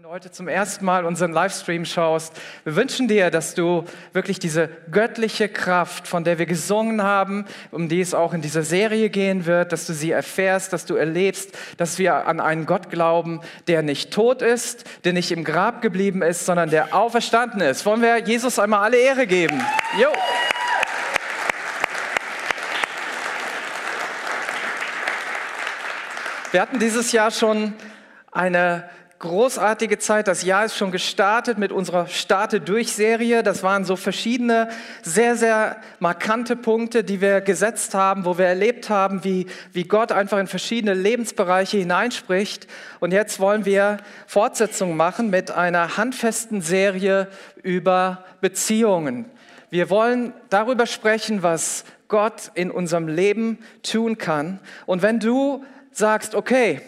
Wenn du heute zum ersten Mal unseren Livestream schaust, wir wünschen dir, dass du wirklich diese göttliche Kraft, von der wir gesungen haben, um die es auch in dieser Serie gehen wird, dass du sie erfährst, dass du erlebst, dass wir an einen Gott glauben, der nicht tot ist, der nicht im Grab geblieben ist, sondern der auferstanden ist. Wollen wir Jesus einmal alle Ehre geben? Jo! Wir hatten dieses Jahr schon eine großartige Zeit. Das Jahr ist schon gestartet mit unserer Starte-durch-Serie. Das waren so verschiedene, sehr, sehr markante Punkte, die wir gesetzt haben, wo wir erlebt haben, wie Gott einfach in verschiedene Lebensbereiche hineinspricht. Und jetzt wollen wir Fortsetzung machen mit einer handfesten Serie über Beziehungen. Wir wollen darüber sprechen, was Gott in unserem Leben tun kann. Und wenn du sagst, okay,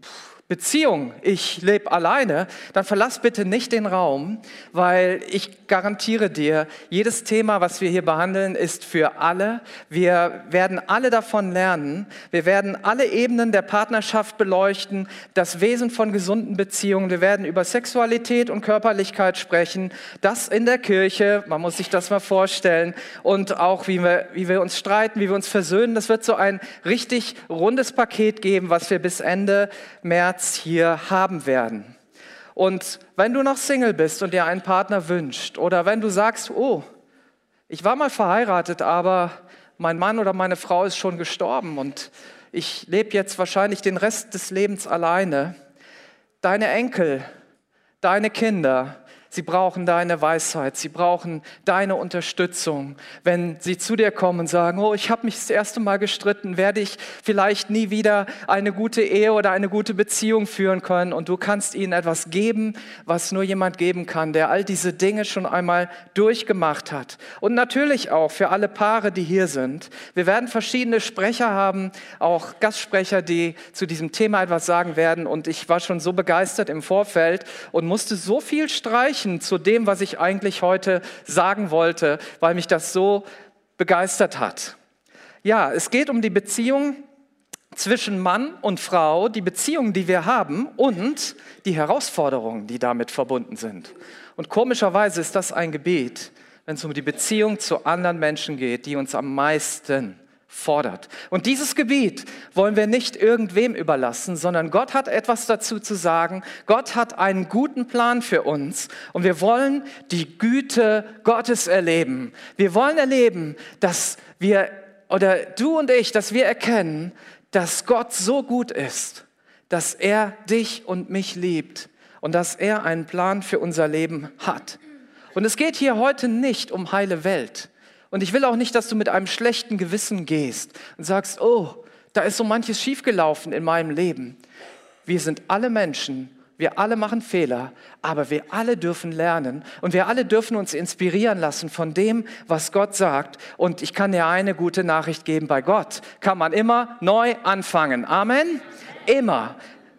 Beziehung, ich lebe alleine, dann verlass bitte nicht den Raum, weil ich garantiere dir, jedes Thema, was wir hier behandeln, ist für alle. Wir werden alle davon lernen. Wir werden alle Ebenen der Partnerschaft beleuchten, das Wesen von gesunden Beziehungen. Wir werden über Sexualität und Körperlichkeit sprechen, das in der Kirche, man muss sich das mal vorstellen, und auch wie wir uns streiten, wie wir uns versöhnen. Das wird so ein richtig rundes Paket geben, was wir bis Ende März hier haben werden. Und wenn du noch Single bist und dir einen Partner wünscht oder wenn du sagst, oh, ich war mal verheiratet, aber mein Mann oder meine Frau ist schon gestorben und ich lebe jetzt wahrscheinlich den Rest des Lebens alleine. Deine Enkel, deine Kinder, sie brauchen deine Weisheit, sie brauchen deine Unterstützung. Wenn sie zu dir kommen und sagen, oh, ich habe mich das erste Mal gestritten, werde ich vielleicht nie wieder eine gute Ehe oder eine gute Beziehung führen können, und du kannst ihnen etwas geben, was nur jemand geben kann, der all diese Dinge schon einmal durchgemacht hat. Und natürlich auch für alle Paare, die hier sind. Wir werden verschiedene Sprecher haben, auch Gastsprecher, die zu diesem Thema etwas sagen werden, und ich war schon so begeistert im Vorfeld und musste so viel streichen zu dem, was ich eigentlich heute sagen wollte, weil mich das so begeistert hat. Ja, es geht um die Beziehung zwischen Mann und Frau, die Beziehung, die wir haben, und die Herausforderungen, die damit verbunden sind. Und komischerweise ist das ein Gebiet, wenn es um die Beziehung zu anderen Menschen geht, die uns am meisten fordert. Und dieses Gebiet wollen wir nicht irgendwem überlassen, sondern Gott hat etwas dazu zu sagen. Gott hat einen guten Plan für uns und wir wollen die Güte Gottes erleben. Wir wollen erleben, dass wir, oder du und ich, dass wir erkennen, dass Gott so gut ist, dass er dich und mich liebt und dass er einen Plan für unser Leben hat. Und es geht hier heute nicht um heile Welt. Und ich will auch nicht, dass du mit einem schlechten Gewissen gehst und sagst, oh, da ist so manches schiefgelaufen in meinem Leben. Wir sind alle Menschen, wir alle machen Fehler, aber wir alle dürfen lernen und wir alle dürfen uns inspirieren lassen von dem, was Gott sagt. Und ich kann dir eine gute Nachricht geben, bei Gott kann man immer neu anfangen. Amen? Immer.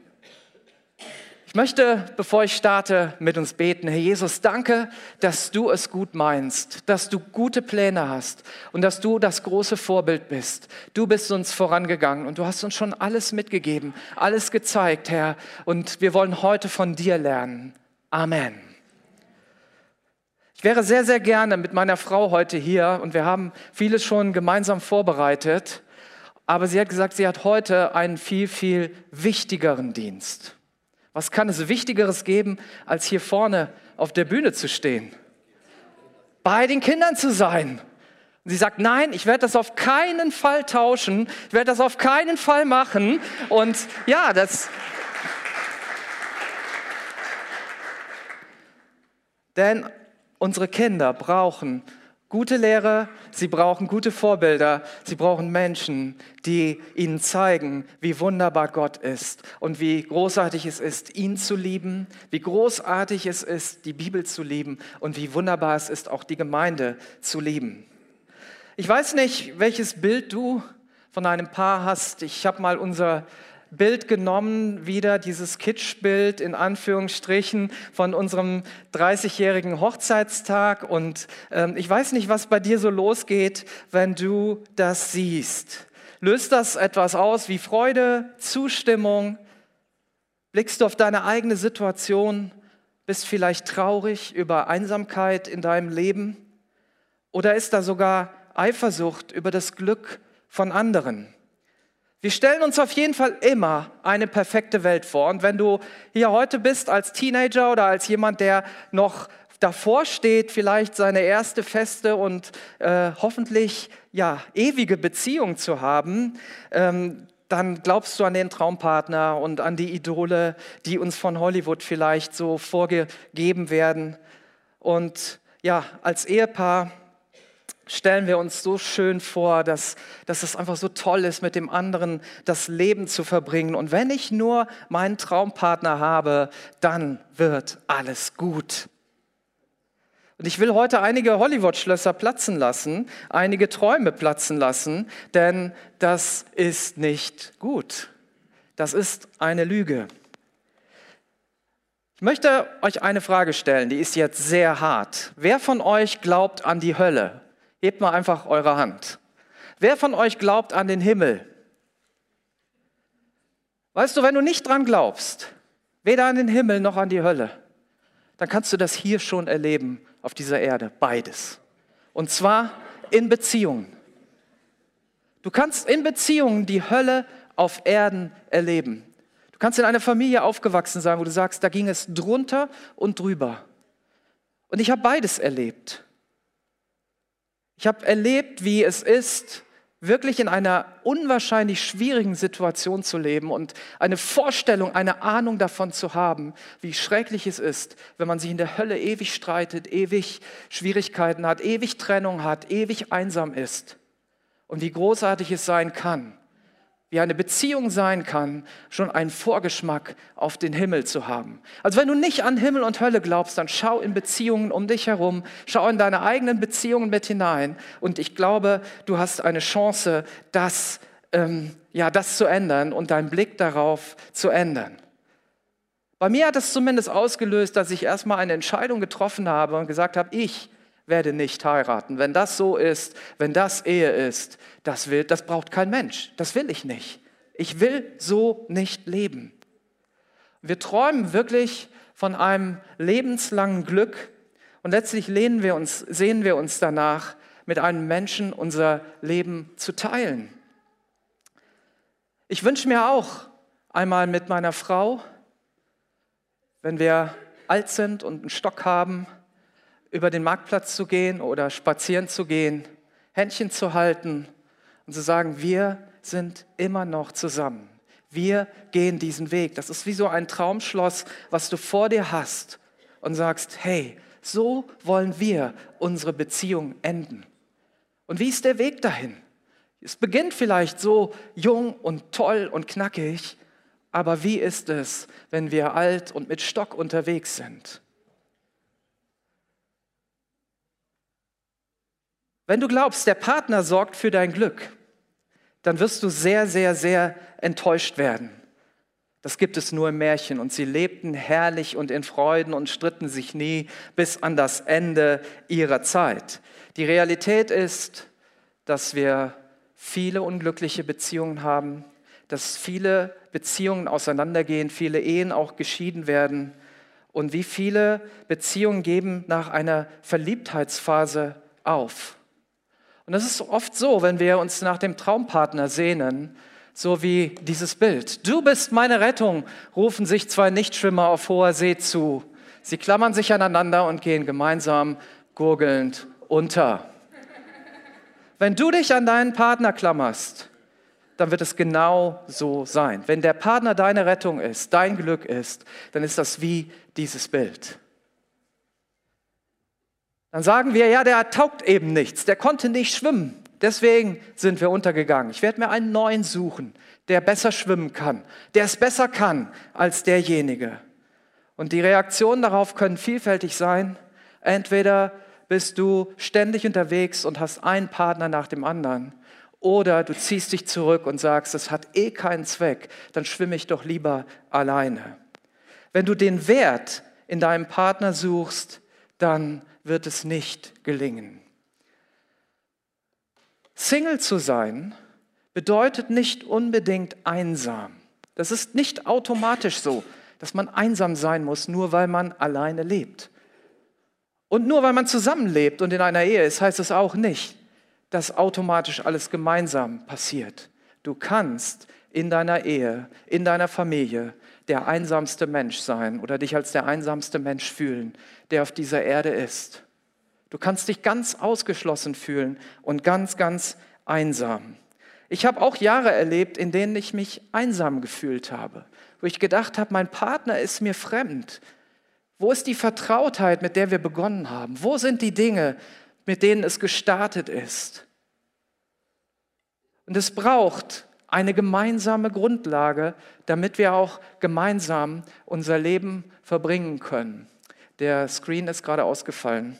Ich möchte, bevor ich starte, mit uns beten. Herr Jesus, danke, dass du es gut meinst, dass du gute Pläne hast und dass du das große Vorbild bist. Du bist uns vorangegangen und du hast uns schon alles mitgegeben, alles gezeigt, Herr. Und wir wollen heute von dir lernen. Amen. Ich wäre sehr, sehr gerne mit meiner Frau heute hier und wir haben vieles schon gemeinsam vorbereitet. Aber sie hat gesagt, sie hat heute einen viel, viel wichtigeren Dienst. Was kann es Wichtigeres geben, als hier vorne auf der Bühne zu stehen? Bei den Kindern zu sein. Und sie sagt, nein, ich werde das auf keinen Fall tauschen. Ich werde das auf keinen Fall machen. Und ja, denn unsere Kinder brauchen gute Lehrer, sie brauchen gute Vorbilder, sie brauchen Menschen, die ihnen zeigen, wie wunderbar Gott ist und wie großartig es ist, ihn zu lieben, wie großartig es ist, die Bibel zu lieben und wie wunderbar es ist, auch die Gemeinde zu lieben. Ich weiß nicht, welches Bild du von einem Paar hast. Ich habe mal unser Bild genommen, wieder dieses Kitschbild in Anführungsstrichen von unserem 30-jährigen Hochzeitstag, und ich weiß nicht, was bei dir so losgeht, wenn du das siehst. Löst das etwas aus wie Freude, Zustimmung? Blickst du auf deine eigene Situation bist vielleicht traurig über Einsamkeit in deinem Leben oder ist da sogar Eifersucht über das Glück von anderen. Wir stellen uns auf jeden Fall immer eine perfekte Welt vor. Und wenn du hier heute bist als Teenager oder als jemand, der noch davor steht, vielleicht seine erste feste und hoffentlich ewige Beziehung zu haben, dann glaubst du an den Traumpartner und an die Idole, die uns von Hollywood vielleicht so vorgegeben werden. Und ja, als Ehepaar stellen wir uns so schön vor, dass es einfach so toll ist, mit dem anderen das Leben zu verbringen. Und wenn ich nur meinen Traumpartner habe, dann wird alles gut. Und ich will heute einige Hollywood-Schlösser platzen lassen, einige Träume platzen lassen, denn das ist nicht gut. Das ist eine Lüge. Ich möchte euch eine Frage stellen, die ist jetzt sehr hart. Wer von euch glaubt an die Hölle? Hebt mal einfach eure Hand. Wer von euch glaubt an den Himmel? Weißt du, wenn du nicht dran glaubst, weder an den Himmel noch an die Hölle, dann kannst du das hier schon erleben auf dieser Erde, beides. Und zwar in Beziehungen. Du kannst in Beziehungen die Hölle auf Erden erleben. Du kannst in einer Familie aufgewachsen sein, wo du sagst, da ging es drunter und drüber. Und ich habe beides erlebt. Ich habe erlebt, wie es ist, wirklich in einer unwahrscheinlich schwierigen Situation zu leben und eine Vorstellung, eine Ahnung davon zu haben, wie schrecklich es ist, wenn man sich in der Hölle ewig streitet, ewig Schwierigkeiten hat, ewig Trennung hat, ewig einsam ist. Und wie großartig es sein kann, wie eine Beziehung sein kann, schon einen Vorgeschmack auf den Himmel zu haben. Also wenn du nicht an Himmel und Hölle glaubst, dann schau in Beziehungen um dich herum, schau in deine eigenen Beziehungen mit hinein und ich glaube, du hast eine Chance, das zu ändern und deinen Blick darauf zu ändern. Bei mir hat es zumindest ausgelöst, dass ich erstmal eine Entscheidung getroffen habe und gesagt habe, ich werde nicht heiraten. Wenn das so ist, wenn das Ehe ist, das braucht kein Mensch. Das will ich nicht. Ich will so nicht leben. Wir träumen wirklich von einem lebenslangen Glück und letztlich sehnen wir uns danach, mit einem Menschen unser Leben zu teilen. Ich wünsche mir auch einmal mit meiner Frau, wenn wir alt sind und einen Stock haben, über den Marktplatz zu gehen oder spazieren zu gehen, Händchen zu halten und zu sagen, wir sind immer noch zusammen. Wir gehen diesen Weg. Das ist wie so ein Traumschloss, was du vor dir hast und sagst, hey, so wollen wir unsere Beziehung enden. Und wie ist der Weg dahin? Es beginnt vielleicht so jung und toll und knackig, aber wie ist es, wenn wir alt und mit Stock unterwegs sind? Wenn du glaubst, der Partner sorgt für dein Glück, dann wirst du sehr, sehr, sehr enttäuscht werden. Das gibt es nur im Märchen und sie lebten herrlich und in Freuden und stritten sich nie bis an das Ende ihrer Zeit. Die Realität ist, dass wir viele unglückliche Beziehungen haben, dass viele Beziehungen auseinandergehen, viele Ehen auch geschieden werden und wie viele Beziehungen geben nach einer Verliebtheitsphase auf. Und das ist oft so, wenn wir uns nach dem Traumpartner sehnen, so wie dieses Bild. Du bist meine Rettung, rufen sich zwei Nichtschwimmer auf hoher See zu. Sie klammern sich aneinander und gehen gemeinsam gurgelnd unter. Wenn du dich an deinen Partner klammerst, dann wird es genau so sein. Wenn der Partner deine Rettung ist, dein Glück ist, dann ist das wie dieses Bild. Dann sagen wir, ja, der taugt eben nichts, der konnte nicht schwimmen, deswegen sind wir untergegangen. Ich werde mir einen neuen suchen, der besser schwimmen kann, der es besser kann als derjenige. Und die Reaktionen darauf können vielfältig sein. Entweder bist du ständig unterwegs und hast einen Partner nach dem anderen, oder du ziehst dich zurück und sagst, es hat eh keinen Zweck, dann schwimme ich doch lieber alleine. Wenn du den Wert in deinem Partner suchst, dann wird es nicht gelingen. Single zu sein bedeutet nicht unbedingt einsam. Das ist nicht automatisch so. dass man einsam sein muss, nur weil man alleine lebt. Und nur weil man zusammenlebt und in einer Ehe ist, heißt es auch nicht, dass automatisch alles gemeinsam passiert. Du kannst in deiner Ehe, in deiner Familie der einsamste Mensch sein oder dich als der einsamste Mensch fühlen, der auf dieser Erde ist. Du kannst dich ganz ausgeschlossen fühlen und ganz, ganz einsam. Ich habe auch Jahre erlebt, in denen ich mich einsam gefühlt habe, wo ich gedacht habe, mein Partner ist mir fremd. Wo ist die Vertrautheit, mit der wir begonnen haben? Wo sind die Dinge, mit denen es gestartet ist? Und es braucht eine gemeinsame Grundlage, damit wir auch gemeinsam unser Leben verbringen können. Der Screen ist gerade ausgefallen.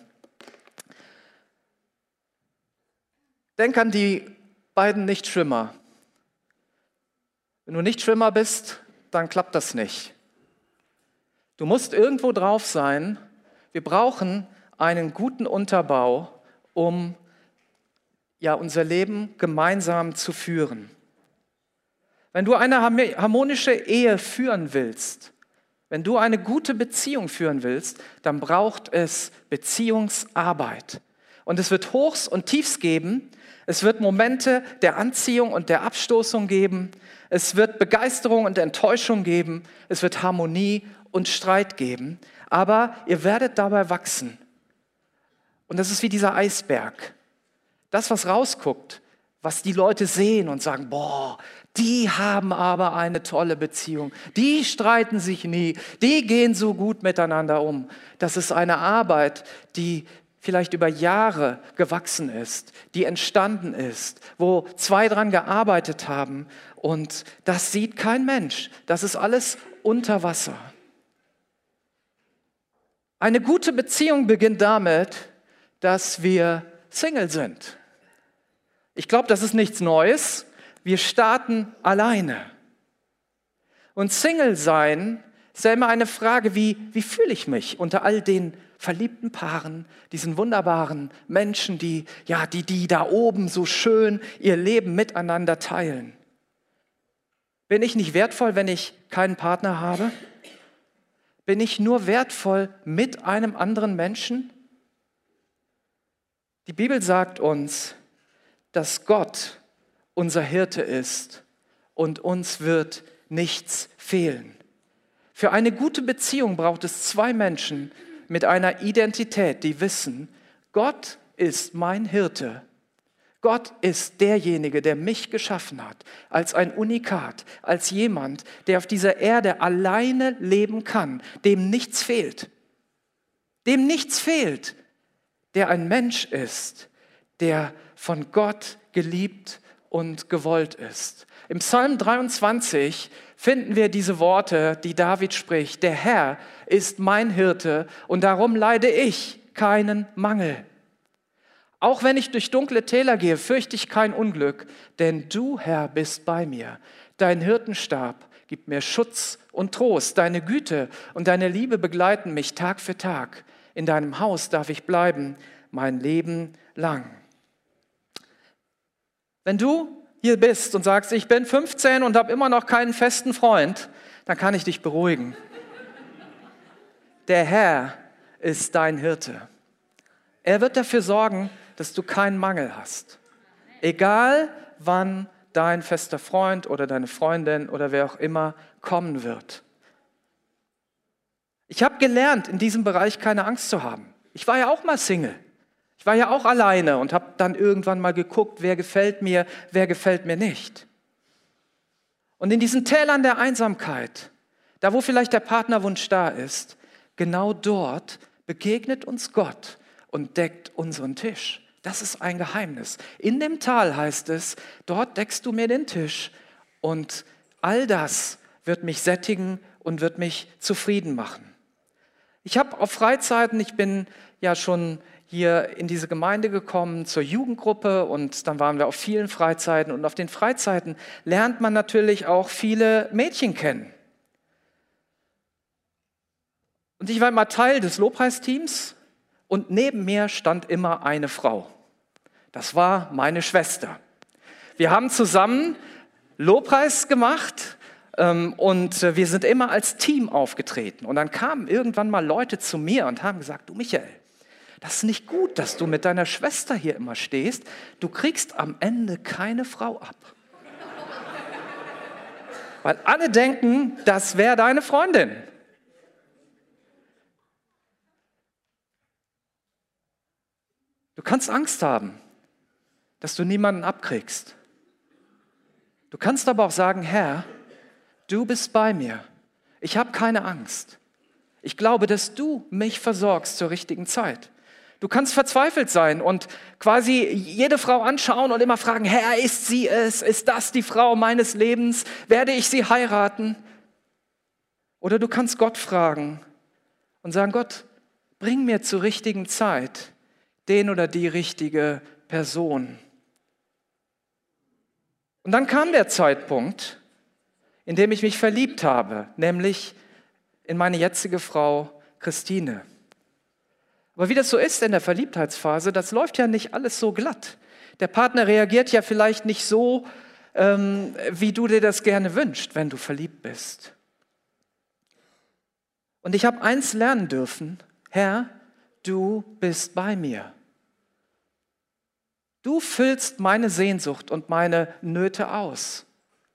Denk an die beiden Nichtschwimmer. Wenn du Nichtschwimmer bist, dann klappt das nicht. Du musst irgendwo drauf sein. Wir brauchen einen guten Unterbau, um unser Leben gemeinsam zu führen. Wenn du eine harmonische Ehe führen willst, wenn du eine gute Beziehung führen willst, dann braucht es Beziehungsarbeit. Und es wird Hochs und Tiefs geben. Es wird Momente der Anziehung und der Abstoßung geben. Es wird Begeisterung und Enttäuschung geben. Es wird Harmonie und Streit geben. Aber ihr werdet dabei wachsen. Und das ist wie dieser Eisberg. Das, was rausguckt, was die Leute sehen und sagen, boah, die haben aber eine tolle Beziehung. Die streiten sich nie. Die gehen so gut miteinander um. Das ist eine Arbeit, die vielleicht über Jahre gewachsen ist, die entstanden ist, wo zwei dran gearbeitet haben und das sieht kein Mensch. Das ist alles unter Wasser. Eine gute Beziehung beginnt damit, dass wir Single sind. Ich glaube, das ist nichts Neues. Wir starten alleine. Und Single sein ist ja immer eine Frage, wie fühle ich mich unter all den verliebten Paaren, diesen wunderbaren Menschen, die da oben so schön ihr Leben miteinander teilen. Bin ich nicht wertvoll, wenn ich keinen Partner habe? Bin ich nur wertvoll mit einem anderen Menschen? Die Bibel sagt uns, dass Gott unser Hirte ist und uns wird nichts fehlen. Für eine gute Beziehung braucht es zwei Menschen mit einer Identität, die wissen, Gott ist mein Hirte. Gott ist derjenige, der mich geschaffen hat, als ein Unikat, als jemand, der auf dieser Erde alleine leben kann, dem nichts fehlt. Dem nichts fehlt, der ein Mensch ist, der von Gott geliebt und gewollt ist. Im Psalm 23 finden wir diese Worte, die David spricht. Der Herr ist mein Hirte und darum leide ich keinen Mangel. Auch wenn ich durch dunkle Täler gehe, fürchte ich kein Unglück, denn du, Herr, bist bei mir. Dein Hirtenstab gibt mir Schutz und Trost. Deine Güte und deine Liebe begleiten mich Tag für Tag. In deinem Haus darf ich bleiben, mein Leben lang. Wenn du hier bist und sagst, ich bin 15 und habe immer noch keinen festen Freund, dann kann ich dich beruhigen. Der Herr ist dein Hirte. Er wird dafür sorgen, dass du keinen Mangel hast. Egal, wann dein fester Freund oder deine Freundin oder wer auch immer kommen wird. Ich habe gelernt, in diesem Bereich keine Angst zu haben. Ich war ja auch mal Single. Ich war ja auch alleine und habe dann irgendwann mal geguckt, wer gefällt mir nicht. Und in diesen Tälern der Einsamkeit, da wo vielleicht der Partnerwunsch da ist, genau dort begegnet uns Gott und deckt unseren Tisch. Das ist ein Geheimnis. In dem Tal heißt es, dort deckst du mir den Tisch und all das wird mich sättigen und wird mich zufrieden machen. Ich habe auf Freizeiten, ich bin ja schon hier in diese Gemeinde gekommen, zur Jugendgruppe und dann waren wir auf vielen Freizeiten und auf den Freizeiten lernt man natürlich auch viele Mädchen kennen. Und ich war immer Teil des Lobpreisteams und neben mir stand immer eine Frau. Das war meine Schwester. Wir haben zusammen Lobpreis gemacht Wir sind immer als Team aufgetreten. Und dann kamen irgendwann mal Leute zu mir und haben gesagt, du Michael, das ist nicht gut, dass du mit deiner Schwester hier immer stehst. Du kriegst am Ende keine Frau ab. Weil alle denken, das wäre deine Freundin. Du kannst Angst haben, dass du niemanden abkriegst. Du kannst aber auch sagen, Herr, du bist bei mir. Ich habe keine Angst. Ich glaube, dass du mich versorgst zur richtigen Zeit. Du kannst verzweifelt sein und quasi jede Frau anschauen und immer fragen, Herr, ist sie es? Ist das die Frau meines Lebens? Werde ich sie heiraten? Oder du kannst Gott fragen und sagen, Gott, bring mir zur richtigen Zeit den oder die richtige Person. Und dann kam der Zeitpunkt, in dem ich mich verliebt habe, nämlich in meine jetzige Frau Christine. Aber wie das so ist in der Verliebtheitsphase, das läuft ja nicht alles so glatt. Der Partner reagiert ja vielleicht nicht so, wie du dir das gerne wünschst, wenn du verliebt bist. Und ich habe eins lernen dürfen, Herr, du bist bei mir. Du füllst meine Sehnsucht und meine Nöte aus.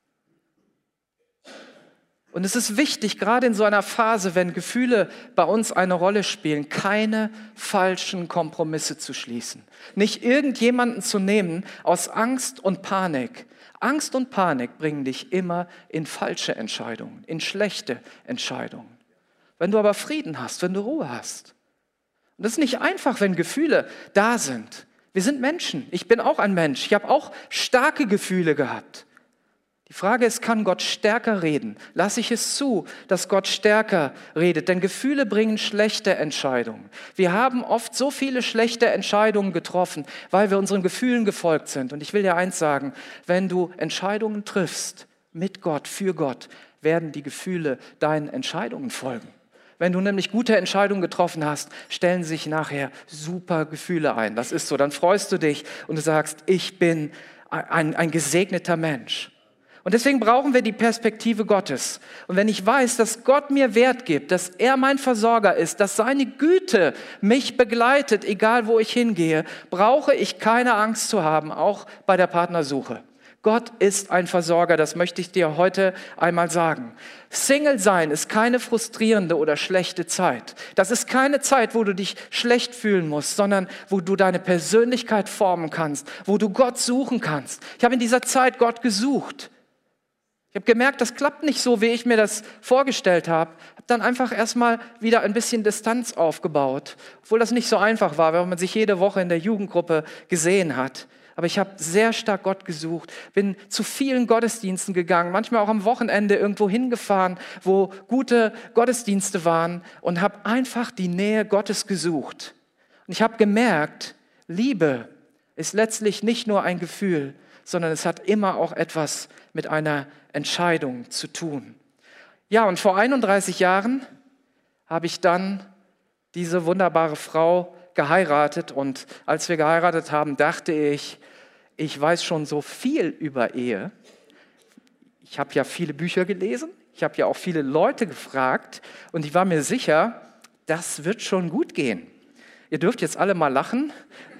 Und es ist wichtig, gerade in so einer Phase, wenn Gefühle bei uns eine Rolle spielen, keine falschen Kompromisse zu schließen. Nicht irgendjemanden zu nehmen aus Angst und Panik. Angst und Panik bringen dich immer in falsche Entscheidungen, in schlechte Entscheidungen. Wenn du aber Frieden hast, wenn du Ruhe hast. Und das ist nicht einfach, wenn Gefühle da sind. Wir sind Menschen. Ich bin auch ein Mensch. Ich habe auch starke Gefühle gehabt. Die Frage ist, kann Gott stärker reden? Lasse ich es zu, dass Gott stärker redet? Denn Gefühle bringen schlechte Entscheidungen. Wir haben oft so viele schlechte Entscheidungen getroffen, weil wir unseren Gefühlen gefolgt sind. Und ich will dir eins sagen, wenn du Entscheidungen triffst mit Gott, für Gott, werden die Gefühle deinen Entscheidungen folgen. Wenn du nämlich gute Entscheidungen getroffen hast, stellen sich nachher super Gefühle ein. Das ist so. Dann freust du dich und du sagst, ich bin ein gesegneter Mensch. Und deswegen brauchen wir die Perspektive Gottes. Und wenn ich weiß, dass Gott mir Wert gibt, dass er mein Versorger ist, dass seine Güte mich begleitet, egal wo ich hingehe, brauche ich keine Angst zu haben, auch bei der Partnersuche. Gott ist ein Versorger, das möchte ich dir heute einmal sagen. Single sein ist keine frustrierende oder schlechte Zeit. Das ist keine Zeit, wo du dich schlecht fühlen musst, sondern wo du deine Persönlichkeit formen kannst, wo du Gott suchen kannst. Ich habe in dieser Zeit Gott gesucht. Ich habe gemerkt, das klappt nicht so, wie ich mir das vorgestellt habe. Habe dann einfach erstmal wieder ein bisschen Distanz aufgebaut, obwohl das nicht so einfach war, weil man sich jede Woche in der Jugendgruppe gesehen hat. Aber ich habe sehr stark Gott gesucht, bin zu vielen Gottesdiensten gegangen, manchmal auch am Wochenende irgendwo hingefahren, wo gute Gottesdienste waren und habe einfach die Nähe Gottes gesucht. Und ich habe gemerkt, Liebe ist letztlich nicht nur ein Gefühl, sondern es hat immer auch etwas mit einer Entscheidung zu tun. Ja, und vor 31 Jahren habe ich dann diese wunderbare Frau geheiratet und als wir geheiratet haben, dachte ich weiß schon so viel über Ehe. Ich habe ja viele Bücher gelesen, ich habe ja auch viele Leute gefragt und ich war mir sicher, das wird schon gut gehen. Ihr dürft jetzt alle mal lachen.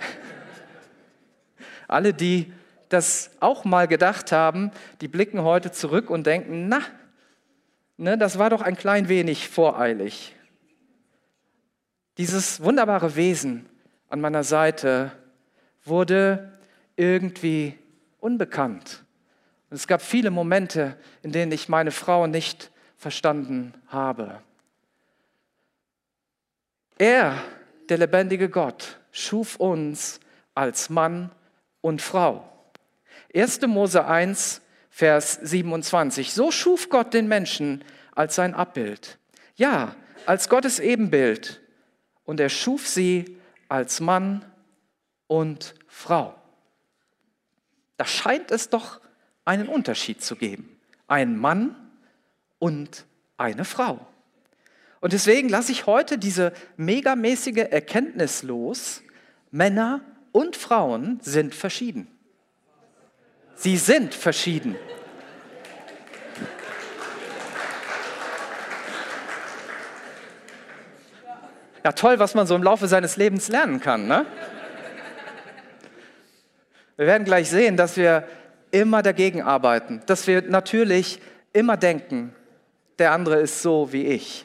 Alle, die das auch mal gedacht haben, die blicken heute zurück und denken, das war doch ein klein wenig voreilig. Dieses wunderbare Wesen an meiner Seite wurde irgendwie unbekannt. Und es gab viele Momente, in denen ich meine Frau nicht verstanden habe. Er, der lebendige Gott, schuf uns als Mann und Frau. 1. Mose 1, Vers 27. So schuf Gott den Menschen als sein Abbild. Ja, als Gottes Ebenbild. Und er schuf sie als Mann und Frau. Da scheint es doch einen Unterschied zu geben. Ein Mann und eine Frau. Und deswegen lasse ich heute diese megamäßige Erkenntnis los. Männer und Frauen sind verschieden. Sie sind verschieden. Ja, toll, was man so im Laufe seines Lebens lernen kann, ne? Wir werden gleich sehen, dass wir immer dagegen arbeiten, dass wir natürlich immer denken, der andere ist so wie ich.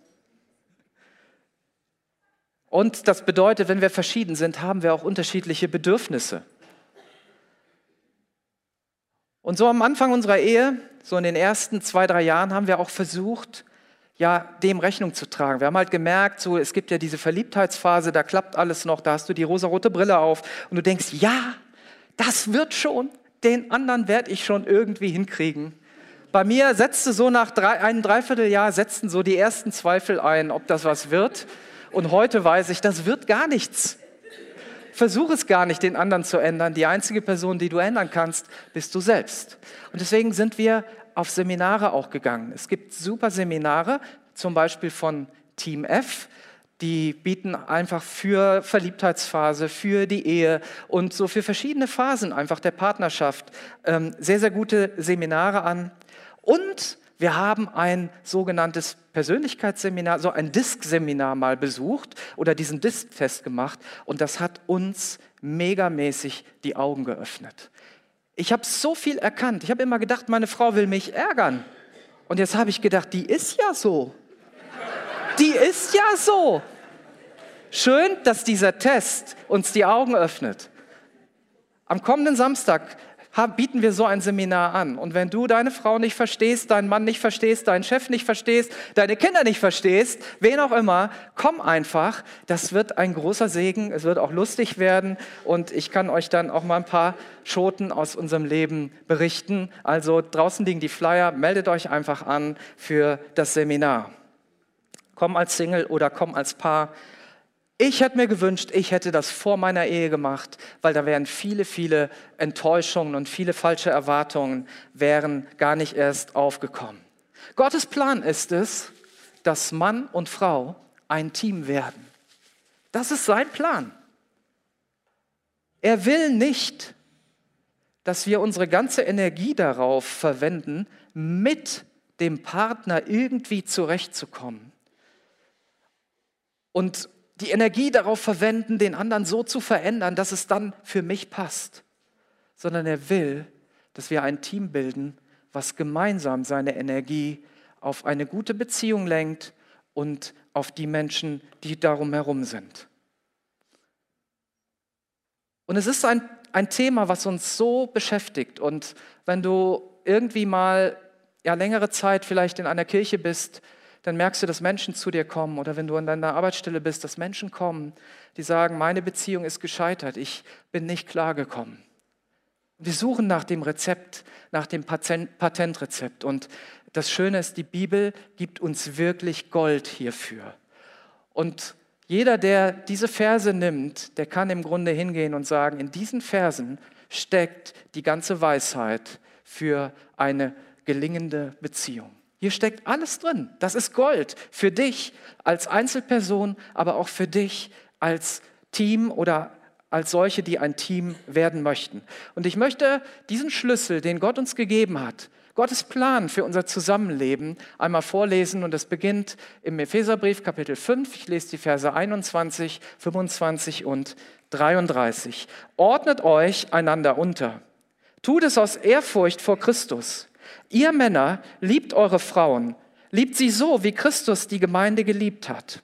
Und das bedeutet, wenn wir verschieden sind, haben wir auch unterschiedliche Bedürfnisse. Und so am Anfang unserer Ehe, so in den ersten 2, 3 Jahren, haben wir auch versucht, ja, dem Rechnung zu tragen. Wir haben halt gemerkt, so, es gibt ja diese Verliebtheitsphase, da klappt alles noch, da hast du die rosarote Brille auf und du denkst, ja, das wird schon, den anderen werde ich schon irgendwie hinkriegen. Bei mir setzte so nach einem Dreivierteljahr setzten so die ersten Zweifel ein, ob das was wird. Und heute weiß ich, das wird gar nichts. Versuch es gar nicht, den anderen zu ändern. Die einzige Person, die du ändern kannst, bist du selbst. Und deswegen sind wir auf Seminare auch gegangen. Es gibt super Seminare, zum Beispiel von Team F, die bieten einfach für Verliebtheitsphase, für die Ehe und so für verschiedene Phasen einfach der Partnerschaft sehr, sehr gute Seminare an. Und wir haben ein sogenanntes Persönlichkeitsseminar, so ein DISC-Seminar mal besucht oder diesen DISC-Test gemacht und das hat uns megamäßig die Augen geöffnet. Ich habe so viel erkannt. Ich habe immer gedacht, meine Frau will mich ärgern. Und jetzt habe ich gedacht, die ist ja so. Die ist ja so. Schön, dass dieser Test uns die Augen öffnet. Am kommenden Samstag bieten wir so ein Seminar an. Und wenn du deine Frau nicht verstehst, deinen Mann nicht verstehst, deinen Chef nicht verstehst, deine Kinder nicht verstehst, wen auch immer, komm einfach. Das wird ein großer Segen. Es wird auch lustig werden. Und ich kann euch dann auch mal ein paar Schoten aus unserem Leben berichten. Also draußen liegen die Flyer. Meldet euch einfach an für das Seminar. Komm als Single oder komm als Paar. Ich hätte mir gewünscht, ich hätte das vor meiner Ehe gemacht, weil da wären viele, viele Enttäuschungen und viele falsche Erwartungen wären gar nicht erst aufgekommen. Gottes Plan ist es, dass Mann und Frau ein Team werden. Das ist sein Plan. Er will nicht, dass wir unsere ganze Energie darauf verwenden, mit dem Partner irgendwie zurechtzukommen. Und die Energie darauf verwenden, den anderen so zu verändern, dass es dann für mich passt. Sondern er will, dass wir ein Team bilden, was gemeinsam seine Energie auf eine gute Beziehung lenkt und auf die Menschen, die darum herum sind. Und es ist ein Thema, was uns so beschäftigt. Und wenn du irgendwie mal längere Zeit vielleicht in einer Kirche bist, dann merkst du, dass Menschen zu dir kommen oder wenn du an deiner Arbeitsstelle bist, dass Menschen kommen, die sagen, meine Beziehung ist gescheitert, ich bin nicht klargekommen. Wir suchen nach dem Rezept, nach dem Patentrezept und das Schöne ist, die Bibel gibt uns wirklich Gold hierfür. Und jeder, der diese Verse nimmt, der kann im Grunde hingehen und sagen, in diesen Versen steckt die ganze Weisheit für eine gelingende Beziehung. Hier steckt alles drin. Das ist Gold für dich als Einzelperson, aber auch für dich als Team oder als solche, die ein Team werden möchten. Und ich möchte diesen Schlüssel, den Gott uns gegeben hat, Gottes Plan für unser Zusammenleben, einmal vorlesen. Und das beginnt im Epheserbrief Kapitel 5. Ich lese die Verse 21, 25 und 33. Ordnet euch einander unter. Tut es aus Ehrfurcht vor Christus. Ihr Männer, liebt eure Frauen, liebt sie so, wie Christus die Gemeinde geliebt hat.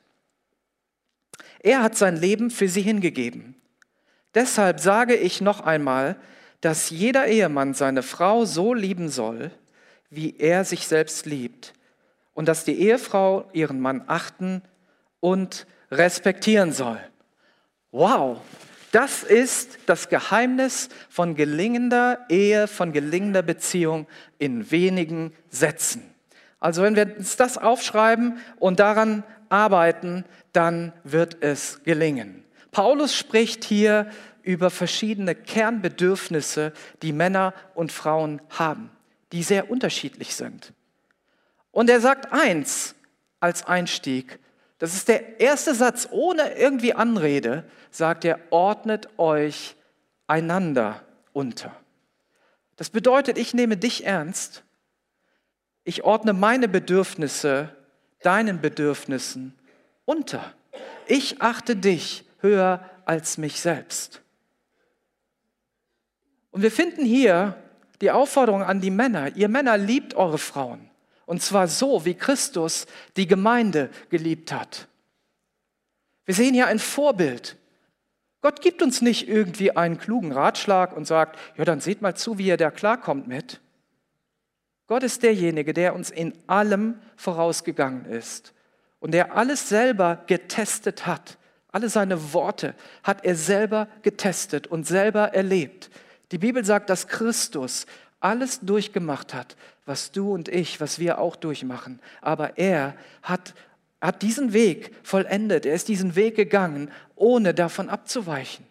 Er hat sein Leben für sie hingegeben. Deshalb sage ich noch einmal, dass jeder Ehemann seine Frau so lieben soll, wie er sich selbst liebt, und dass die Ehefrau ihren Mann achten und respektieren soll. Wow! Das ist das Geheimnis von gelingender Ehe, von gelingender Beziehung in wenigen Sätzen. Also wenn wir uns das aufschreiben und daran arbeiten, dann wird es gelingen. Paulus spricht hier über verschiedene Kernbedürfnisse, die Männer und Frauen haben, die sehr unterschiedlich sind. Und er sagt eins als Einstieg, das ist der erste Satz, ohne irgendwie Anrede, sagt er, ordnet euch einander unter. Das bedeutet, ich nehme dich ernst, ich ordne meine Bedürfnisse deinen Bedürfnissen unter. ich achte dich höher als mich selbst. Und wir finden hier die Aufforderung an die Männer, ihr Männer liebt eure Frauen. Und zwar so, wie Christus die Gemeinde geliebt hat. Wir sehen hier ein Vorbild. Gott gibt uns nicht irgendwie einen klugen Ratschlag und sagt, ja, dann seht mal zu, wie ihr da klarkommt mit. Gott ist derjenige, der uns in allem vorausgegangen ist und der alles selber getestet hat. Alle seine Worte hat er selber getestet und selber erlebt. Die Bibel sagt, dass Christus alles durchgemacht hat, was du und ich, was wir auch durchmachen. Aber er hat diesen Weg vollendet. Er ist diesen Weg gegangen, ohne davon abzuweichen.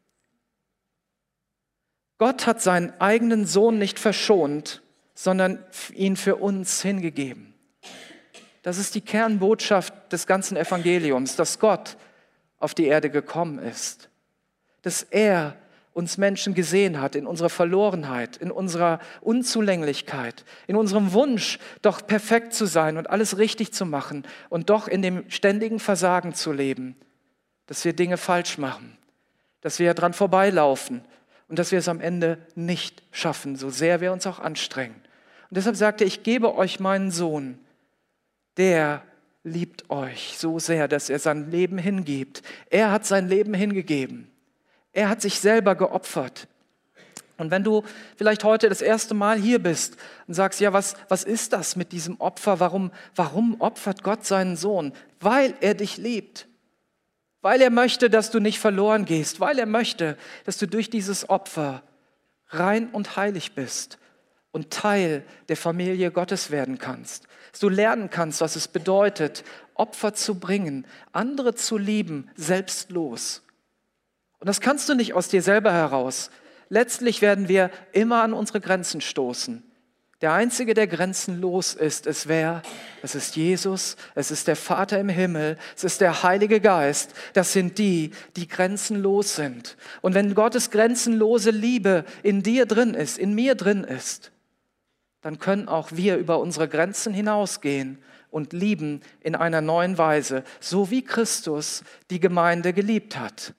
Gott hat seinen eigenen Sohn nicht verschont, sondern ihn für uns hingegeben. Das ist die Kernbotschaft des ganzen Evangeliums, dass Gott auf die Erde gekommen ist. Dass er uns Menschen gesehen hat in unserer Verlorenheit, in unserer Unzulänglichkeit, in unserem Wunsch, doch perfekt zu sein und alles richtig zu machen und doch in dem ständigen Versagen zu leben, dass wir Dinge falsch machen, dass wir dran vorbeilaufen und dass wir es am Ende nicht schaffen, so sehr wir uns auch anstrengen. Und deshalb sagte er, ich gebe euch meinen Sohn, der liebt euch so sehr, dass er sein Leben hingibt. Er hat sein Leben hingegeben. Er hat sich selber geopfert. Und wenn du vielleicht heute das erste Mal hier bist und sagst, ja, was ist das mit diesem Opfer? Warum opfert Gott seinen Sohn? Weil er dich liebt. Weil er möchte, dass du nicht verloren gehst. Weil er möchte, dass du durch dieses Opfer rein und heilig bist und Teil der Familie Gottes werden kannst. Dass du lernen kannst, was es bedeutet, Opfer zu bringen, andere zu lieben, selbstlos. Und das kannst du nicht aus dir selber heraus. Letztlich werden wir immer an unsere Grenzen stoßen. Der Einzige, der grenzenlos ist, ist wer? Es ist Jesus, es ist der Vater im Himmel, es ist der Heilige Geist. Das sind die, die grenzenlos sind. Und wenn Gottes grenzenlose Liebe in dir drin ist, in mir drin ist, dann können auch wir über unsere Grenzen hinausgehen und lieben in einer neuen Weise, so wie Christus die Gemeinde geliebt hat.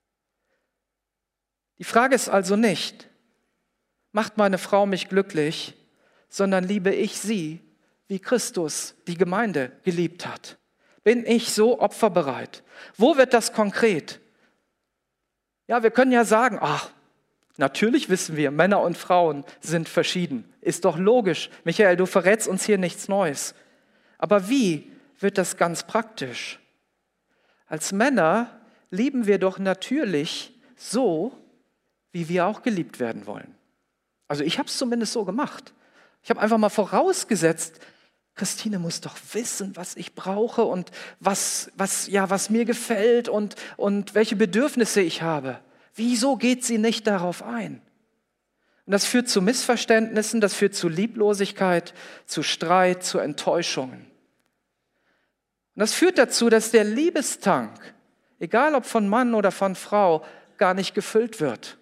Die Frage ist also nicht, macht meine Frau mich glücklich, sondern liebe ich sie, wie Christus die Gemeinde geliebt hat? Bin ich so opferbereit? Wo wird das konkret? Ja, wir können ja sagen, ach, natürlich wissen wir, Männer und Frauen sind verschieden. Ist doch logisch. Michael, du verrätst uns hier nichts Neues. Aber wie wird das ganz praktisch? Als Männer lieben wir doch natürlich so, wie wir auch geliebt werden wollen. Also ich habe es zumindest so gemacht. Ich habe einfach mal vorausgesetzt, Christine muss doch wissen, was ich brauche und was mir gefällt und welche Bedürfnisse ich habe. Wieso geht sie nicht darauf ein? Und das führt zu Missverständnissen, das führt zu Lieblosigkeit, zu Streit, zu Enttäuschungen. Und das führt dazu, dass der Liebestank, egal ob von Mann oder von Frau, gar nicht gefüllt wird.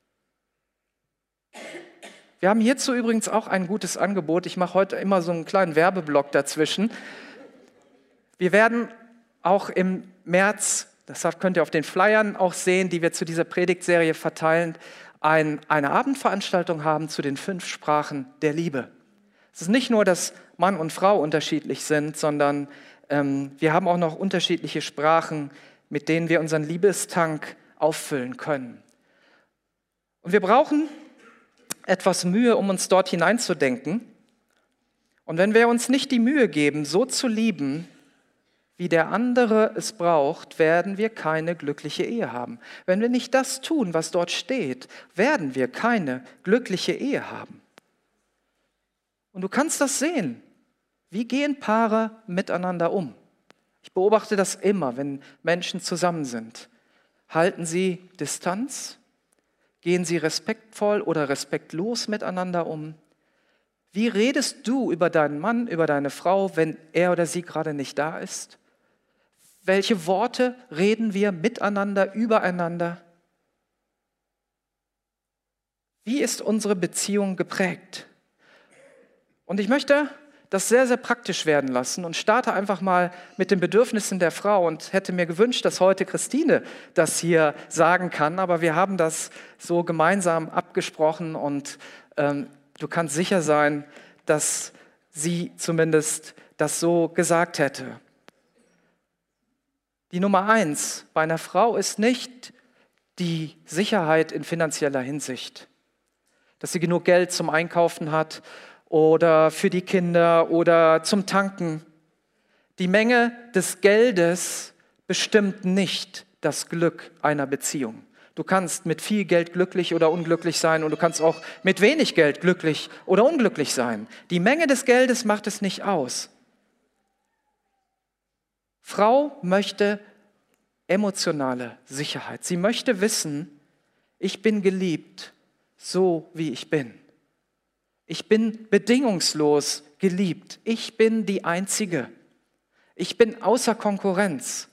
Wir haben hierzu übrigens auch ein gutes Angebot. Ich mache heute immer so einen kleinen Werbeblock dazwischen. Wir werden auch im März, das könnt ihr auf den Flyern auch sehen, die wir zu dieser Predigtserie verteilen, eine Abendveranstaltung haben zu den 5 Sprachen der Liebe. Es ist nicht nur, dass Mann und Frau unterschiedlich sind, sondern wir haben auch noch unterschiedliche Sprachen, mit denen wir unseren Liebestank auffüllen können. Und wir brauchen etwas Mühe, um uns dort hineinzudenken. Und wenn wir uns nicht die Mühe geben, so zu lieben, wie der andere es braucht, werden wir keine glückliche Ehe haben. Wenn wir nicht das tun, was dort steht, werden wir keine glückliche Ehe haben. Und du kannst das sehen. Wie gehen Paare miteinander um? Ich beobachte das immer, wenn Menschen zusammen sind. Halten sie Distanz? Gehen sie respektvoll oder respektlos miteinander um? Wie redest du über deinen Mann, über deine Frau, wenn er oder sie gerade nicht da ist? Welche Worte reden wir miteinander, übereinander? Wie ist unsere Beziehung geprägt? Und ich möchte das sehr, sehr praktisch werden lassen und starte einfach mal mit den Bedürfnissen der Frau und hätte mir gewünscht, dass heute Christine das hier sagen kann, aber wir haben das so gemeinsam abgesprochen und du kannst sicher sein, dass sie zumindest das so gesagt hätte. Die Nummer 1 bei einer Frau ist nicht die Sicherheit in finanzieller Hinsicht, dass sie genug Geld zum Einkaufen hat oder für die Kinder oder zum Tanken. Die Menge des Geldes bestimmt nicht das Glück einer Beziehung. Du kannst mit viel Geld glücklich oder unglücklich sein und du kannst auch mit wenig Geld glücklich oder unglücklich sein. Die Menge des Geldes macht es nicht aus. Frau möchte emotionale Sicherheit. Sie möchte wissen, ich bin geliebt, so wie ich bin. Ich bin bedingungslos geliebt. Ich bin die Einzige. Ich bin außer Konkurrenz.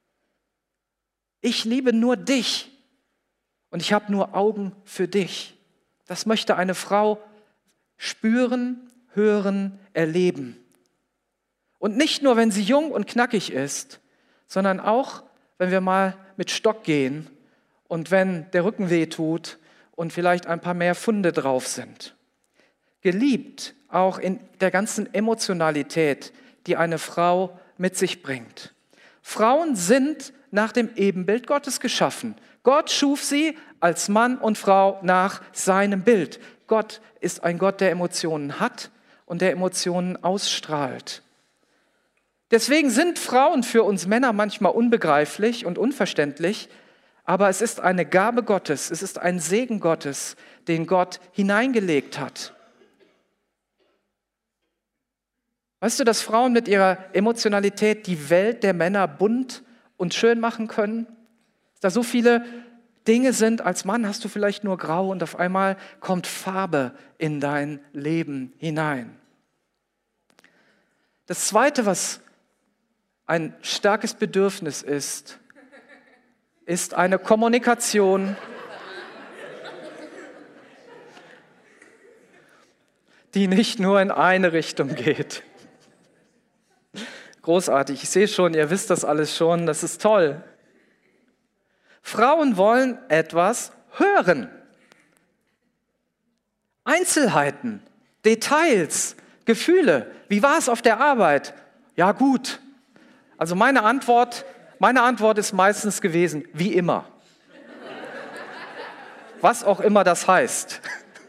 Ich liebe nur dich und ich habe nur Augen für dich. Das möchte eine Frau spüren, hören, erleben. Und nicht nur, wenn sie jung und knackig ist, sondern auch, wenn wir mal mit Stock gehen und wenn der Rücken weh tut und vielleicht ein paar mehr Pfunde drauf sind. Geliebt auch in der ganzen Emotionalität, die eine Frau mit sich bringt. Frauen sind nach dem Ebenbild Gottes geschaffen. Gott schuf sie als Mann und Frau nach seinem Bild. Gott ist ein Gott, der Emotionen hat und der Emotionen ausstrahlt. Deswegen sind Frauen für uns Männer manchmal unbegreiflich und unverständlich, aber es ist eine Gabe Gottes, es ist ein Segen Gottes, den Gott hineingelegt hat. Weißt du, dass Frauen mit ihrer Emotionalität die Welt der Männer bunt und schön machen können? Dass da so viele Dinge sind, als Mann hast du vielleicht nur grau und auf einmal kommt Farbe in dein Leben hinein. Das Zweite, was ein starkes Bedürfnis ist eine Kommunikation, die nicht nur in eine Richtung geht. Großartig, ich sehe schon, ihr wisst das alles schon, das ist toll. Frauen wollen etwas hören. Einzelheiten, Details, Gefühle. Wie war es auf der Arbeit? Ja, gut. Also meine Antwort ist meistens gewesen, wie immer. Was auch immer das heißt.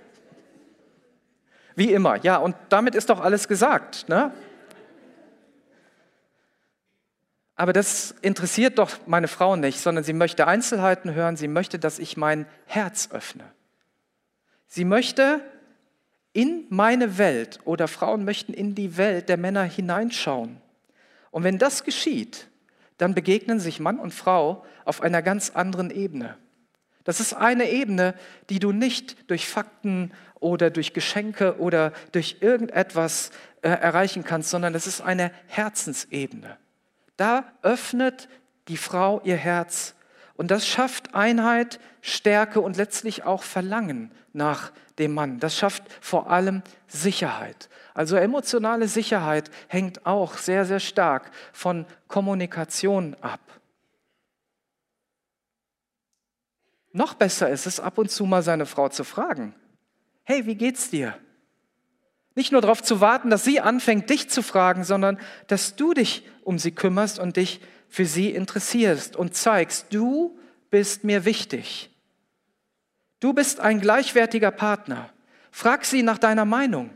Wie immer, ja, und damit ist doch alles gesagt, ne? Aber das interessiert doch meine Frau nicht, sondern sie möchte Einzelheiten hören, sie möchte, dass ich mein Herz öffne. Sie möchte in meine Welt oder Frauen möchten in die Welt der Männer hineinschauen. Und wenn das geschieht, dann begegnen sich Mann und Frau auf einer ganz anderen Ebene. Das ist eine Ebene, die du nicht durch Fakten oder durch Geschenke oder durch irgendetwas erreichen kannst, sondern das ist eine Herzensebene. Da öffnet die Frau ihr Herz und das schafft Einheit, Stärke und letztlich auch Verlangen nach dem Mann. Das schafft vor allem Sicherheit. Also emotionale Sicherheit hängt auch sehr, sehr stark von Kommunikation ab. Noch besser ist es, ab und zu mal seine Frau zu fragen. Hey, wie geht's dir? Nicht nur darauf zu warten, dass sie anfängt, dich zu fragen, sondern dass du dich um sie kümmerst und dich für sie interessierst und zeigst, du bist mir wichtig. Du bist ein gleichwertiger Partner. Frag sie nach deiner Meinung.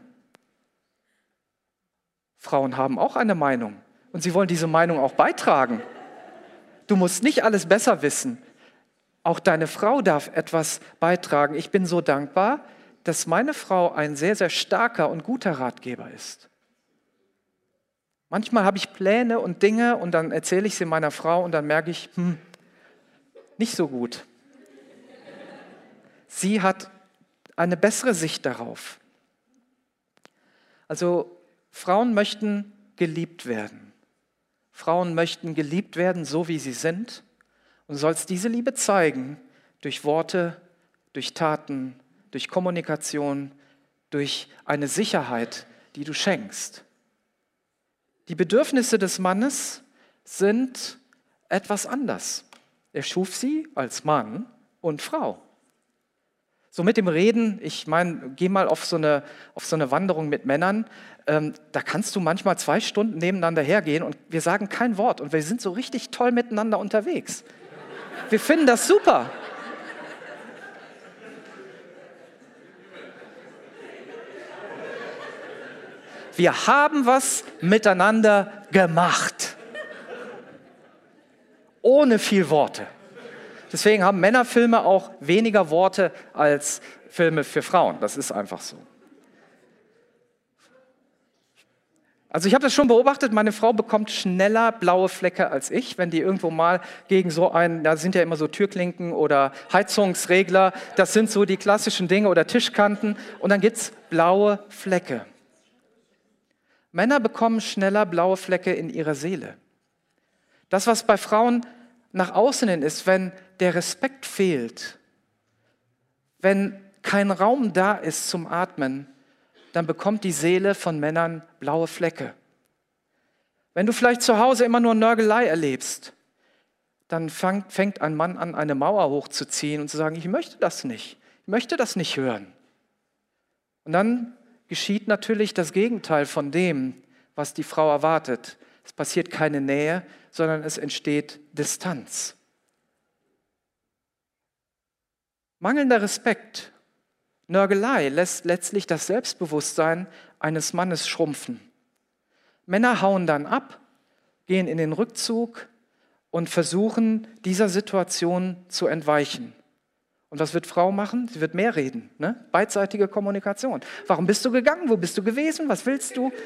Frauen haben auch eine Meinung und sie wollen diese Meinung auch beitragen. Du musst nicht alles besser wissen. Auch deine Frau darf etwas beitragen. Ich bin so dankbar, dass meine Frau ein sehr, sehr starker und guter Ratgeber ist. Manchmal habe ich Pläne und Dinge und dann erzähle ich sie meiner Frau und dann merke ich, nicht so gut. Sie hat eine bessere Sicht darauf. Also Frauen möchten geliebt werden. Frauen möchten geliebt werden, so wie sie sind. Und du sollst diese Liebe zeigen durch Worte, durch Taten, durch Kommunikation, durch eine Sicherheit, die du schenkst. Die Bedürfnisse des Mannes sind etwas anders. Er schuf sie als Mann und Frau. So mit dem Reden, ich meine, geh mal auf so eine Wanderung mit Männern, da kannst du manchmal 2 Stunden nebeneinander hergehen und wir sagen kein Wort und wir sind so richtig toll miteinander unterwegs. Wir finden das super. Wir haben was miteinander gemacht. Ohne viel Worte. Deswegen haben Männerfilme auch weniger Worte als Filme für Frauen. Das ist einfach so. Also ich habe das schon beobachtet, meine Frau bekommt schneller blaue Flecke als ich, wenn die irgendwo mal gegen so einen, da sind ja immer so Türklinken oder Heizungsregler, das sind so die klassischen Dinge oder Tischkanten und dann gibt es blaue Flecke. Männer bekommen schneller blaue Flecke in ihrer Seele. Das, was bei Frauen nach außen hin ist, wenn der Respekt fehlt, wenn kein Raum da ist zum Atmen, dann bekommt die Seele von Männern blaue Flecke. Wenn du vielleicht zu Hause immer nur Nörgelei erlebst, dann fängt ein Mann an, eine Mauer hochzuziehen und zu sagen, ich möchte das nicht hören. Und dann geschieht natürlich das Gegenteil von dem, was die Frau erwartet. Es passiert keine Nähe, sondern es entsteht Distanz. Mangelnder Respekt, Nörgelei lässt letztlich das Selbstbewusstsein eines Mannes schrumpfen. Männer hauen dann ab, gehen in den Rückzug und versuchen, dieser Situation zu entweichen. Und was wird Frau machen? Sie wird mehr reden, ne? Beidseitige Kommunikation. Warum bist du gegangen? Wo bist du gewesen? Was willst du?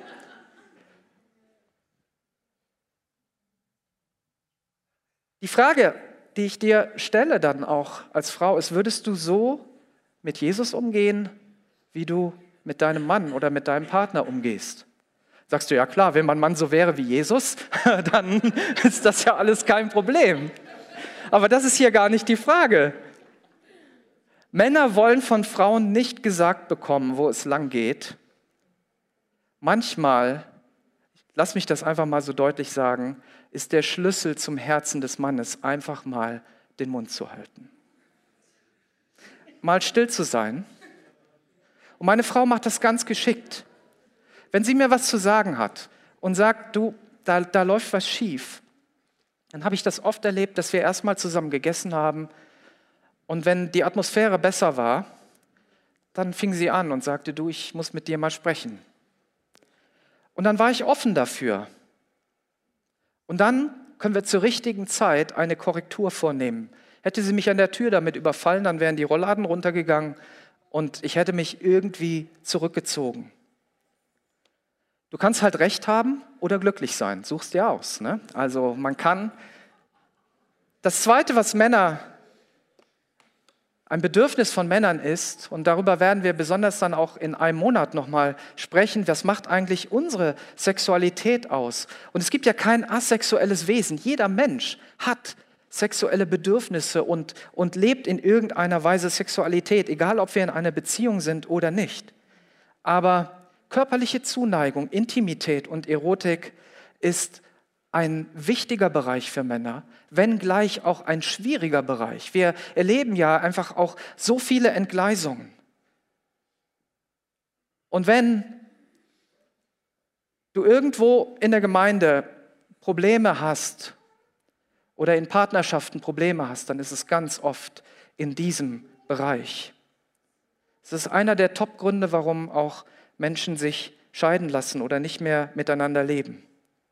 Die Frage, die ich dir stelle dann auch als Frau, ist, würdest du so mit Jesus umgehen, wie du mit deinem Mann oder mit deinem Partner umgehst? Sagst du, ja klar, wenn mein Mann so wäre wie Jesus, dann ist das ja alles kein Problem. Aber das ist hier gar nicht die Frage. Männer wollen von Frauen nicht gesagt bekommen, wo es lang geht. Manchmal, lass mich das einfach mal so deutlich sagen, ist der Schlüssel zum Herzen des Mannes, einfach mal den Mund zu halten. Mal still zu sein. Und meine Frau macht das ganz geschickt. Wenn sie mir was zu sagen hat und sagt, du, da läuft was schief, dann habe ich das oft erlebt, dass wir erstmal zusammen gegessen haben und wenn die Atmosphäre besser war, dann fing sie an und sagte, du, ich muss mit dir mal sprechen. Und dann war ich offen dafür. Und dann können wir zur richtigen Zeit eine Korrektur vornehmen. Hätte sie mich an der Tür damit überfallen, dann wären die Rollladen runtergegangen und ich hätte mich irgendwie zurückgezogen. Du kannst halt Recht haben oder glücklich sein, suchst dir aus, ne? Also man kann. Das Zweite, was ein Bedürfnis von Männern ist, und darüber werden wir besonders dann auch in einem Monat nochmal sprechen, was macht eigentlich unsere Sexualität aus? Und es gibt ja kein asexuelles Wesen. Jeder Mensch hat sexuelle Bedürfnisse und lebt in irgendeiner Weise Sexualität, egal ob wir in einer Beziehung sind oder nicht. Aber körperliche Zuneigung, Intimität und Erotik ist ein wichtiger Bereich für Männer, wenngleich auch ein schwieriger Bereich. Wir erleben ja einfach auch so viele Entgleisungen. Und wenn du irgendwo in der Gemeinde Probleme hast oder in Partnerschaften Probleme hast, dann ist es ganz oft in diesem Bereich. Es ist einer der Top-Gründe, warum auch Menschen sich scheiden lassen oder nicht mehr miteinander leben.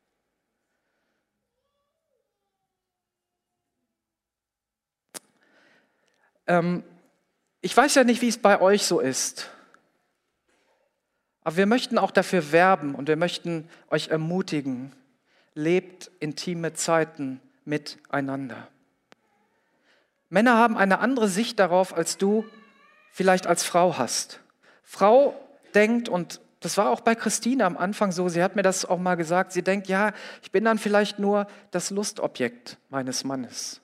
Ich weiß ja nicht, wie es bei euch so ist, aber wir möchten auch dafür werben und wir möchten euch ermutigen, lebt intime Zeiten miteinander. Männer haben eine andere Sicht darauf, als du vielleicht als Frau hast. Frau denkt, und das war auch bei Christine am Anfang so, sie hat mir das auch mal gesagt, sie denkt, ja, ich bin dann vielleicht nur das Lustobjekt meines Mannes.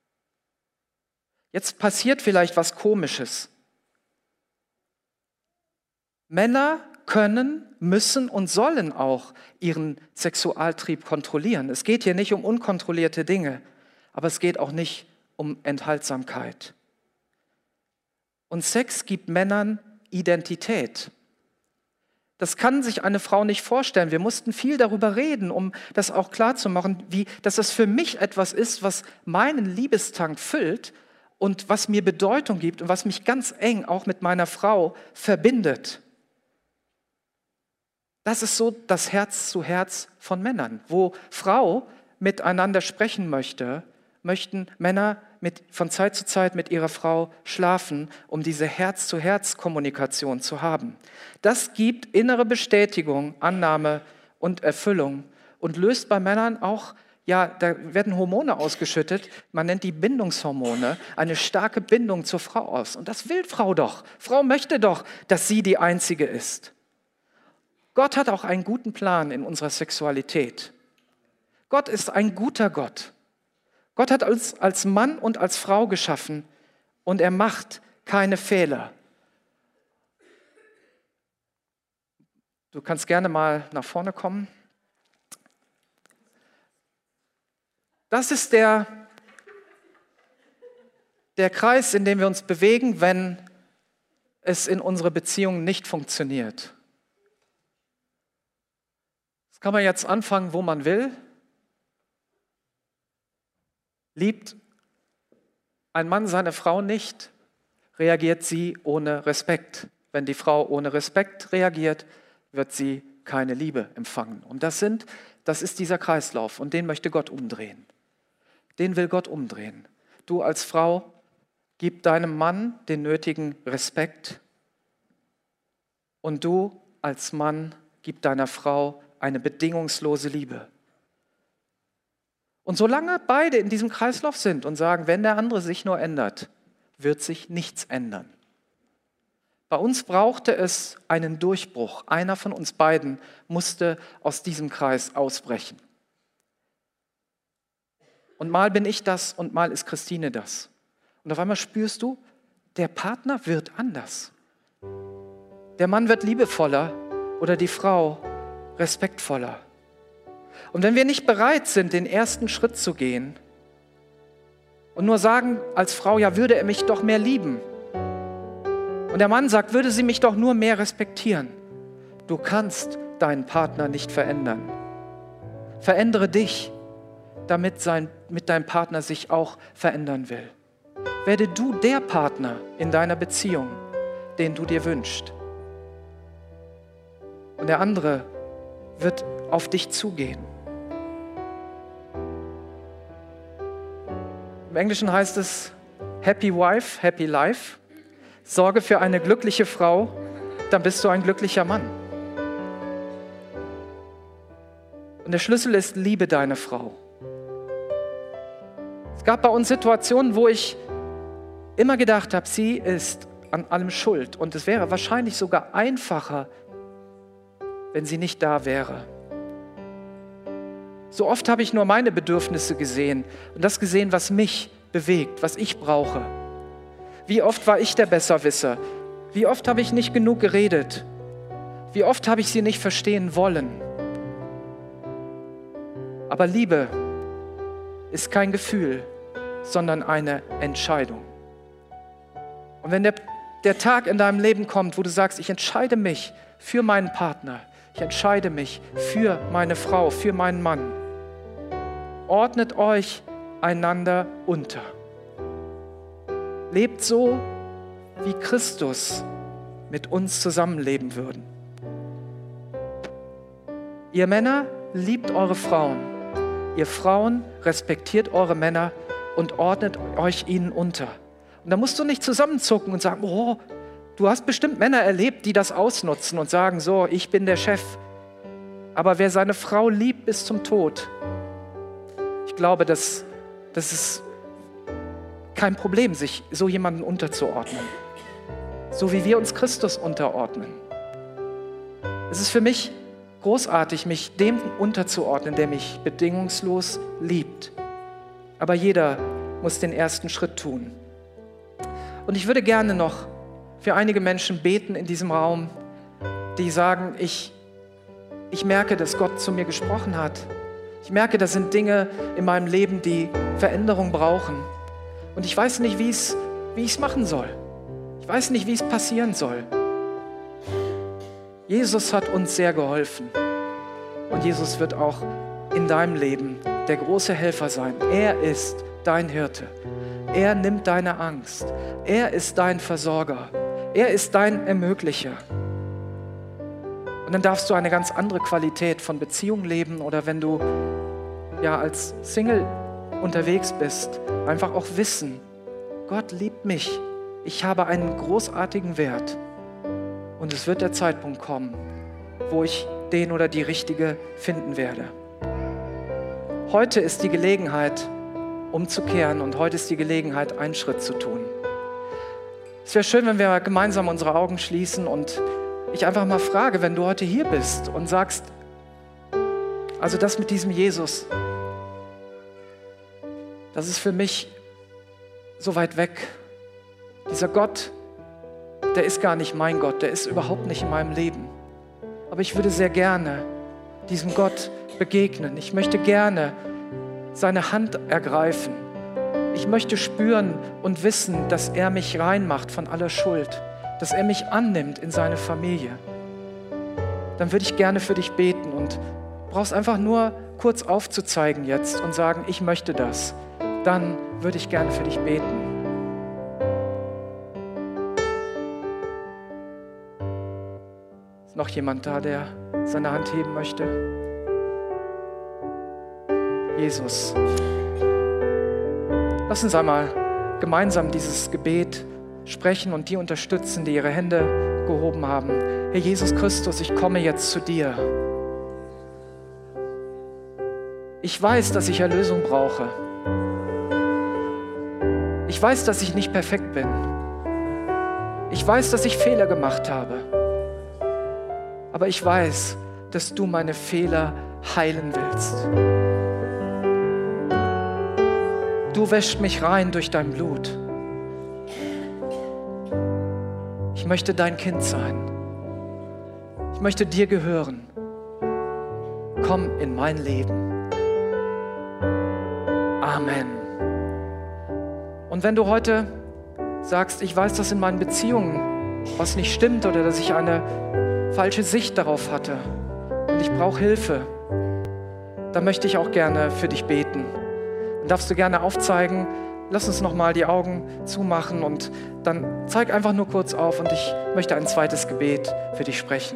Jetzt passiert vielleicht was Komisches. Männer können, müssen und sollen auch ihren Sexualtrieb kontrollieren. Es geht hier nicht um unkontrollierte Dinge, aber es geht auch nicht um Enthaltsamkeit. Und Sex gibt Männern Identität. Das kann sich eine Frau nicht vorstellen. Wir mussten viel darüber reden, um das auch klarzumachen, dass das für mich etwas ist, was meinen Liebestank füllt und was mir Bedeutung gibt und was mich ganz eng auch mit meiner Frau verbindet. Das ist so das Herz zu Herz von Männern. Wo Frau miteinander sprechen möchte, möchten Männer von Zeit zu Zeit mit ihrer Frau schlafen, um diese Herz-zu-Herz-Kommunikation zu haben. Das gibt innere Bestätigung, Annahme und Erfüllung und löst bei Männern auch, ja, da werden Hormone ausgeschüttet, man nennt die Bindungshormone, eine starke Bindung zur Frau aus. Und das will Frau doch. Frau möchte doch, dass sie die Einzige ist. Gott hat auch einen guten Plan in unserer Sexualität. Gott ist ein guter Gott. Gott hat uns als Mann und als Frau geschaffen und er macht keine Fehler. Du kannst gerne mal nach vorne kommen. Das ist der Kreis, in dem wir uns bewegen, wenn es in unserer Beziehung nicht funktioniert. Das kann man jetzt anfangen, wo man will. Liebt ein Mann seine Frau nicht, reagiert sie ohne Respekt. Wenn die Frau ohne Respekt reagiert, wird sie keine Liebe empfangen. Und das ist dieser Kreislauf und den möchte Gott umdrehen. Den will Gott umdrehen. Du als Frau, gib deinem Mann den nötigen Respekt und du als Mann, gib deiner Frau eine bedingungslose Liebe. Und solange beide in diesem Kreislauf sind und sagen, wenn der andere sich nur ändert, wird sich nichts ändern. Bei uns brauchte es einen Durchbruch. Einer von uns beiden musste aus diesem Kreis ausbrechen. Und mal bin ich das und mal ist Christine das. Und auf einmal spürst du, der Partner wird anders. Der Mann wird liebevoller oder die Frau respektvoller. Und wenn wir nicht bereit sind, den ersten Schritt zu gehen und nur sagen als Frau, ja, würde er mich doch mehr lieben. Und der Mann sagt, würde sie mich doch nur mehr respektieren. Du kannst deinen Partner nicht verändern. Verändere dich, damit dein Partner sich auch verändern will. Werde du der Partner in deiner Beziehung, den du dir wünschst. Und der andere wird auf dich zugehen. Im Englischen heißt es Happy Wife, Happy Life. Sorge für eine glückliche Frau, dann bist du ein glücklicher Mann. Und der Schlüssel ist, liebe deine Frau. Es gab bei uns Situationen, wo ich immer gedacht habe, sie ist an allem schuld. Und es wäre wahrscheinlich sogar einfacher, wenn sie nicht da wäre. So oft habe ich nur meine Bedürfnisse gesehen und das gesehen, was mich bewegt, was ich brauche. Wie oft war ich der Besserwisser? Wie oft habe ich nicht genug geredet? Wie oft habe ich sie nicht verstehen wollen? Aber Liebe ist kein Gefühl, sondern eine Entscheidung. Und wenn der Tag in deinem Leben kommt, wo du sagst, ich entscheide mich für meinen Partner, ich entscheide mich für meine Frau, für meinen Mann, ordnet euch einander unter. Lebt so, wie Christus mit uns zusammenleben würde. Ihr Männer, liebt eure Frauen. Ihr Frauen, respektiert eure Männer und ordnet euch ihnen unter. Und da musst du nicht zusammenzucken und sagen, oh, du hast bestimmt Männer erlebt, die das ausnutzen und sagen, so, ich bin der Chef. Aber wer seine Frau liebt bis zum Tod, ich glaube, das ist kein Problem, sich so jemanden unterzuordnen. So wie wir uns Christus unterordnen. Es ist für mich großartig, mich dem unterzuordnen, der mich bedingungslos liebt. Aber jeder muss den ersten Schritt tun. Und ich würde gerne noch für einige Menschen beten in diesem Raum, die sagen, ich merke, dass Gott zu mir gesprochen hat. Ich merke, das sind Dinge in meinem Leben, die Veränderung brauchen. Und ich weiß nicht, wie ich es machen soll. Ich weiß nicht, wie es passieren soll. Jesus hat uns sehr geholfen. Und Jesus wird auch in deinem Leben der große Helfer sein. Er ist dein Hirte. Er nimmt deine Angst. Er ist dein Versorger. Er ist dein Ermöglicher. Und dann darfst du eine ganz andere Qualität von Beziehung leben oder wenn du ja als Single unterwegs bist, einfach auch wissen, Gott liebt mich. Ich habe einen großartigen Wert. Und es wird der Zeitpunkt kommen, wo ich den oder die Richtige finden werde. Heute ist die Gelegenheit, umzukehren und heute ist die Gelegenheit, einen Schritt zu tun. Es wäre schön, wenn wir gemeinsam unsere Augen schließen und ich einfach mal frage, wenn du heute hier bist und sagst, also das mit diesem Jesus, das ist für mich so weit weg. Dieser Gott, der ist gar nicht mein Gott, der ist überhaupt nicht in meinem Leben. Aber ich würde sehr gerne diesem Gott begegnen. Ich möchte gerne seine Hand ergreifen. Ich möchte spüren und wissen, dass er mich reinmacht von aller Schuld, dass er mich annimmt in seine Familie. Dann würde ich gerne für dich beten und brauchst einfach nur kurz aufzuzeigen jetzt und sagen, ich möchte das. Dann würde ich gerne für dich beten. Ist noch jemand da, der seine Hand heben möchte? Jesus. Lass uns einmal gemeinsam dieses Gebet sprechen und die unterstützen, die ihre Hände gehoben haben. Herr Jesus Christus, ich komme jetzt zu dir. Ich weiß, dass ich Erlösung brauche. Ich weiß, dass ich nicht perfekt bin. Ich weiß, dass ich Fehler gemacht habe. Aber ich weiß, dass du meine Fehler heilen willst. Du wäschst mich rein durch dein Blut. Ich möchte dein Kind sein. Ich möchte dir gehören. Komm in mein Leben. Amen. Und wenn du heute sagst, ich weiß, dass in meinen Beziehungen was nicht stimmt oder dass ich eine falsche Sicht darauf hatte und ich brauche Hilfe, dann möchte ich auch gerne für dich beten. Dann darfst du gerne aufzeigen, lass uns nochmal die Augen zumachen und dann zeig einfach nur kurz auf und ich möchte ein zweites Gebet für dich sprechen.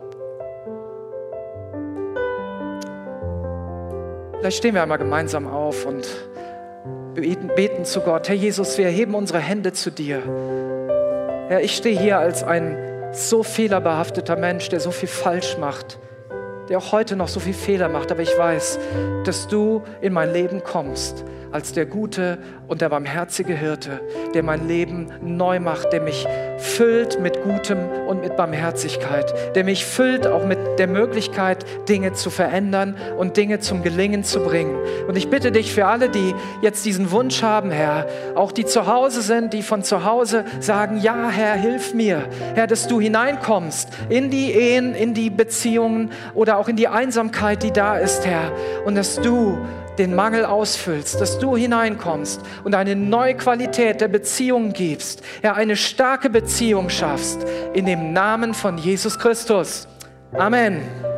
Vielleicht stehen wir einmal gemeinsam auf und beten zu Gott. Herr Jesus, wir erheben unsere Hände zu dir. Herr, ich stehe hier als ein so fehlerbehafteter Mensch, der so viel falsch macht, der auch heute noch so viel Fehler macht. Aber ich weiß, dass du in mein Leben kommst als der gute und der barmherzige Hirte, der mein Leben neu macht, der mich füllt mit Gutem und mit Barmherzigkeit, der mich füllt auch mit der Möglichkeit, Dinge zu verändern und Dinge zum Gelingen zu bringen. Und ich bitte dich für alle, die jetzt diesen Wunsch haben, Herr, auch die zu Hause sind, die von zu Hause sagen, ja, Herr, hilf mir, Herr, dass du hineinkommst in die Ehen, in die Beziehungen oder auch in die Einsamkeit, die da ist, Herr, und dass du den Mangel ausfüllst, dass du hineinkommst und eine neue Qualität der Beziehung gibst, Herr, eine starke Beziehung schaffst, in dem Namen von Jesus Christus. Amen.